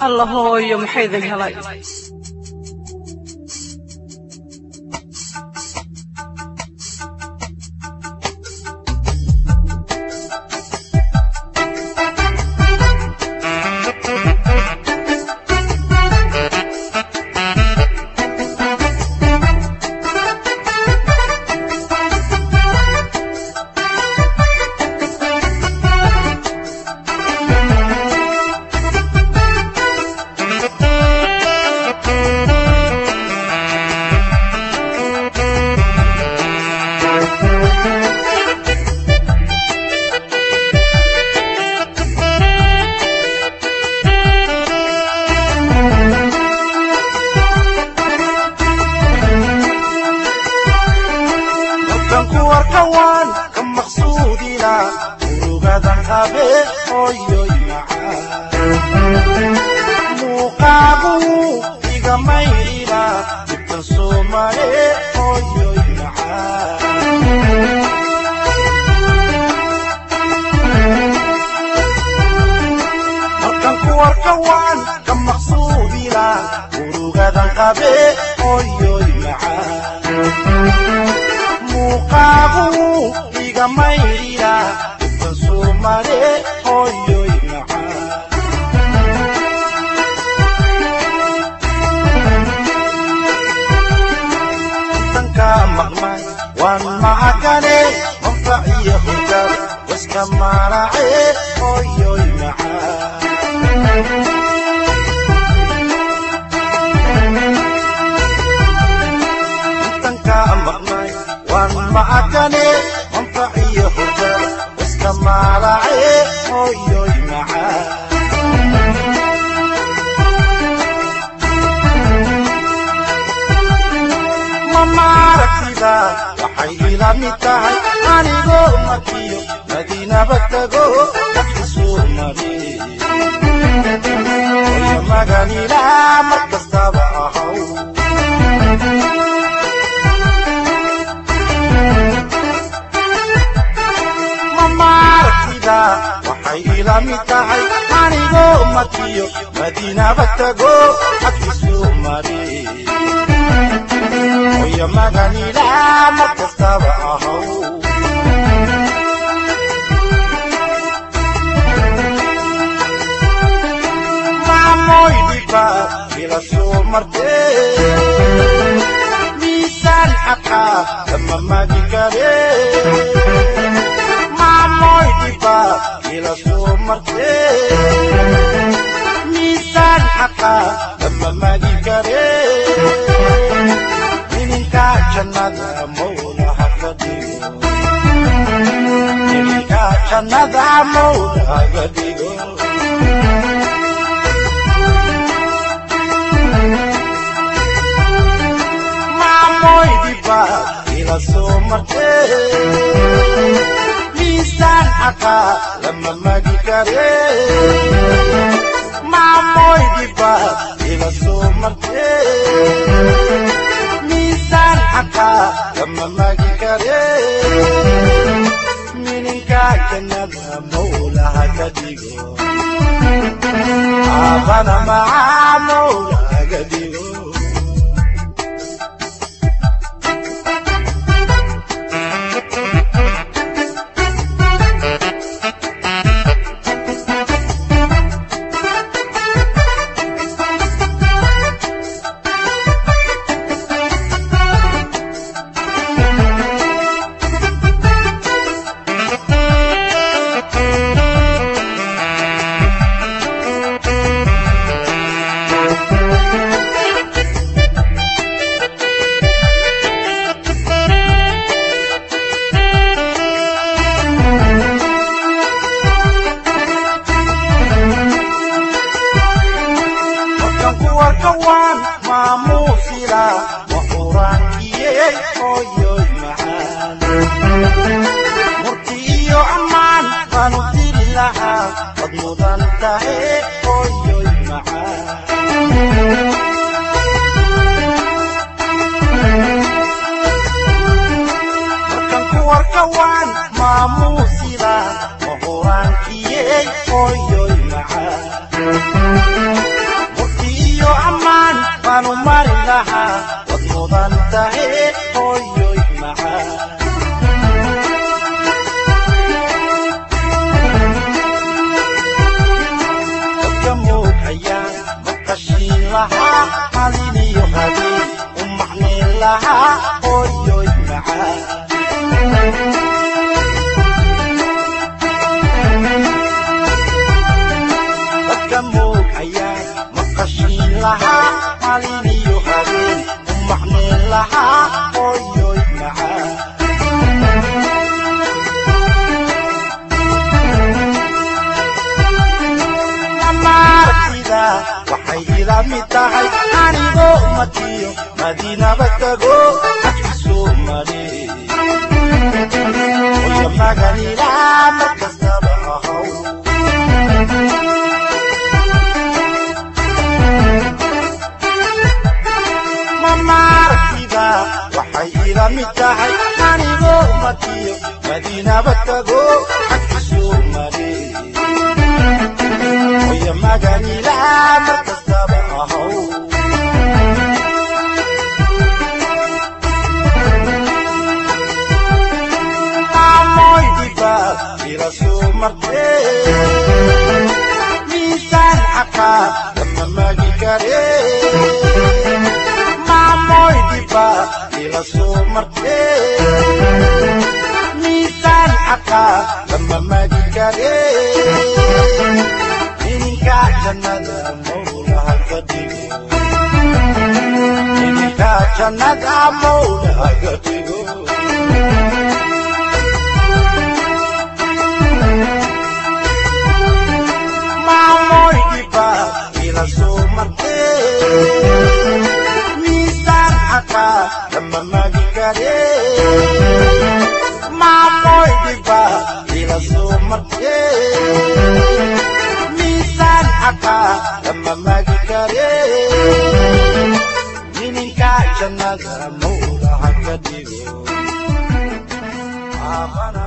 الله هوي محيدك هلاي iyo ammaan baanu mari lahaa wad mudan tahay hooyoy macaan dadka moogayaan maqashiin lahaa halin iyo habeen u macnayn lahaa hooyoy macaan مقشين لها عليني يهبين ومحنين لها هويوي معاه أمارتيدا وحي إلى متاحي أني دو مديو مدينة بتغو أكسو مدي ويما غنيلا مركز نبعهو waxay ila mid tahay anigoo matiyo madiina batago xagkiisuu maray waya maganila markastaba ahow amoy dibaad ila soo martee miisaan xaqaa lama magi karee amoy dibaad ila soo martee miisaan xaqaa lama magi karee ininka jannada mawlaha ka dhigo ininka jannada mawlaha ka dhigo maamoy dibaad ila soo martee لما ما جيكاري ما موي ديبا إلى سومرتي ميسان حقا لما ما جيكاري مينيكا جنة مولا حقا ديبو